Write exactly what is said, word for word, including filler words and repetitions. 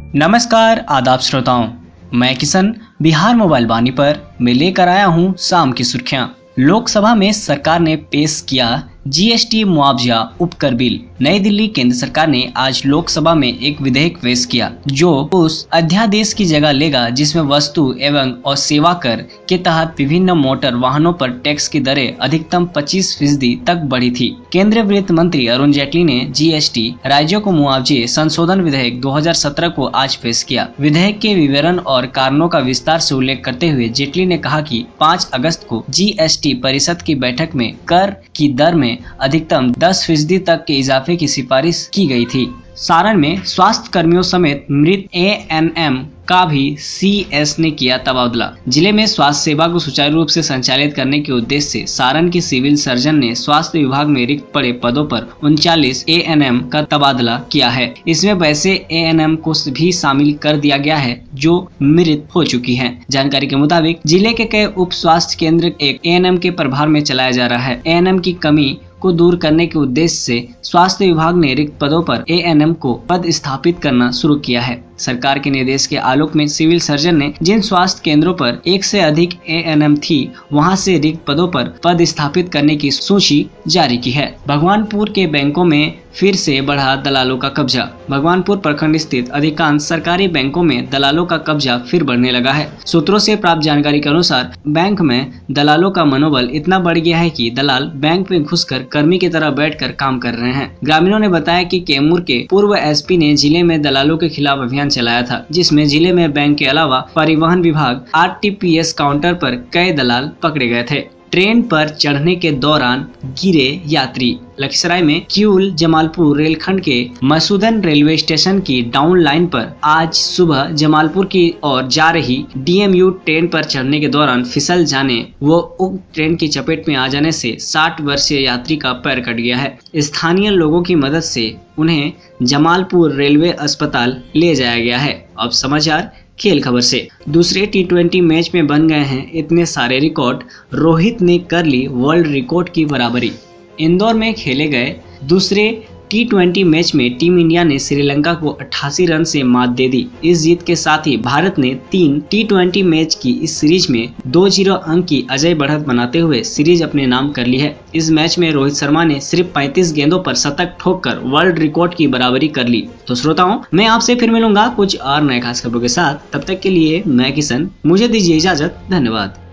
नमस्कार आदाब श्रोताओं, मैं किशन बिहार मोबाइल वाणी पर मैं लेकर आया हूं शाम की सुर्खियां। लोकसभा में सरकार ने पेश किया जीएसटी मुआवजा उपकर बिल। नई दिल्ली केंद्र सरकार ने आज लोकसभा में एक विधेयक पेश किया जो उस अध्यादेश की जगह लेगा जिसमें वस्तु एवं और सेवा कर के तहत विभिन्न मोटर वाहनों पर टैक्स की दरें अधिकतम पच्चीस फीसदी तक बढ़ी थी। केंद्रीय वित्त मंत्री अरुण जेटली ने जीएसटी राज्यों को मुआवजे संशोधन विधेयक दो हज़ार सत्रह को आज पेश किया। विधेयक के विवरण और कारणों का विस्तार से उल्लेख करते हुए जेटली ने कहा कि पाँच अगस्त को जीएसटी परिषद की बैठक में कर की दर में अधिकतम दस फीसदी तक के इजाफे की सिफारिश की गई थी। सारण में स्वास्थ्य कर्मियों समेत मृत एएनएम का भी सीएस ने किया तबादला। जिले में स्वास्थ्य सेवा को सुचारू रूप से संचालित करने के उद्देश्य से सारण के सिविल सर्जन ने स्वास्थ्य विभाग में रिक्त पड़े पदों पर उनचालीस एएनएम का तबादला किया है। इसमें वैसे एएनएम को भी शामिल कर दिया गया है जो मृत हो चुकी हैं। जानकारी के मुताबिक जिले के कई उप स्वास्थ्य केंद्र एक एएनएम के प्रभार में चलाया जा रहा है। एएनएम की कमी को दूर करने के उद्देश्य से स्वास्थ्य विभाग ने रिक्त पदों पर एएनएम को पद स्थापित करना शुरू किया है। सरकार के निर्देश के आलोक में सिविल सर्जन ने जिन स्वास्थ्य केंद्रों पर एक से अधिक एएनएम थी वहां से रिक्त पदों पर पद स्थापित करने की सूची जारी की है। भगवानपुर के बैंकों में फिर से बढ़ा दलालों का कब्जा। भगवानपुर प्रखंड स्थित अधिकांश सरकारी बैंकों में दलालों का कब्जा फिर बढ़ने लगा है। सूत्रों से प्राप्त जानकारी के अनुसार बैंक में दलालों का मनोबल इतना बढ़ गया है कि दलाल बैंक में घुसकर कर्मी की तरह बैठकर काम कर रहे हैं। ग्रामीणों ने बताया कि कैमूर के पूर्व एसपी ने जिले में दलालों के खिलाफ अभियान चलाया था, जिसमें जिले में बैंक के अलावा परिवहन विभाग आरटीपीएस काउंटर पर कई दलाल पकड़े गए थे। ट्रेन पर चढ़ने के दौरान गिरे यात्री। लखीसराय में किऊल जमालपुर रेलखंड के मसूदन रेलवे स्टेशन की डाउन लाइन पर आज सुबह जमालपुर की ओर जा रही डीएमयू ट्रेन पर चढ़ने के दौरान फिसल जाने व उक्त ट्रेन की चपेट में आ जाने से साठ वर्षीय यात्री का पैर कट गया है। स्थानीय लोगों की मदद से उन्हें जमालपुर रेलवे अस्पताल ले जाया गया है। अब समाचार खेल खबर से। दूसरे टी ट्वेंटी मैच में बन गए हैं इतने सारे रिकॉर्ड, रोहित ने कर ली वर्ल्ड रिकॉर्ड की बराबरी। इंदौर में खेले गए दूसरे टी ट्वेंटी मैच में टीम इंडिया ने श्रीलंका को अट्ठासी रन से मात दे दी। इस जीत के साथ ही भारत ने तीन टी ट्वेंटी मैच की इस सीरीज में दो जीरो अंक की अजय बढ़त बनाते हुए सीरीज अपने नाम कर ली है। इस मैच में रोहित शर्मा ने सिर्फ पैंतीस गेंदों पर शतक ठोककर वर्ल्ड रिकॉर्ड की बराबरी कर ली। तो श्रोताओं, मैं आपसे फिर मिलूंगा कुछ और नए खास खबरों के साथ। तब तक के लिए मैं किशन, मुझे दीजिए इजाजत। धन्यवाद।